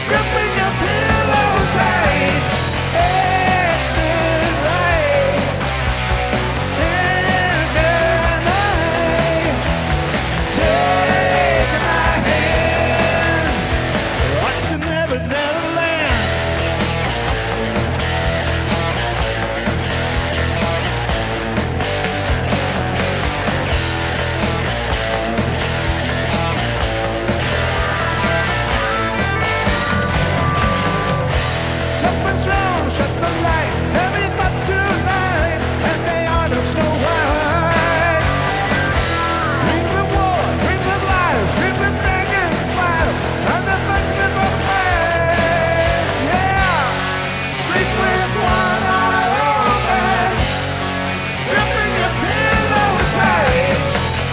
gripping your pillow tight. Exit right into night. Take my hand up to Never Never Land. Something's wrong, shut the light. Heavy thoughts tonight, and they are no Snow White. Dreams of war, dreams of lies, dreams of dragons smile, and the things in my mind. Yeah, sleep with one eye open, gripping your pillow tight.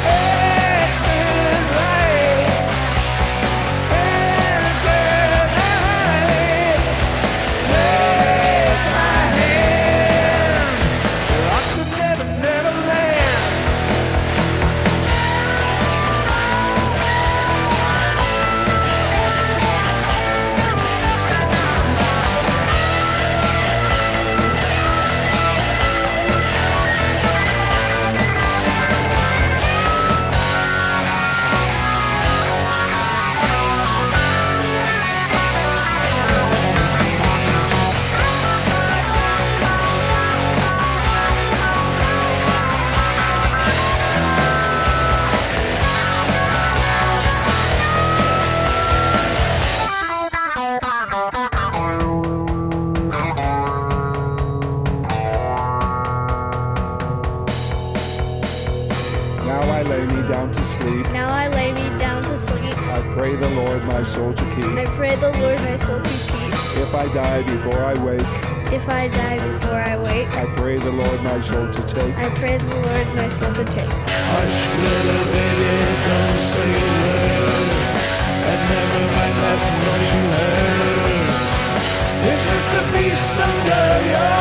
Exit right into night. Take my hand up to Never Never Land. Now I lay me down to sleep. Now I lay me down to sleep. I pray the Lord my soul to And I keep. pray the Lord my soul to keep. If I die before I wake, If I die before I wake, I pray the Lord my soul to take. I pray the Lord my soul to take. Hush, little baby, don't say a word, and never mind that noise you heard. This is the beast under your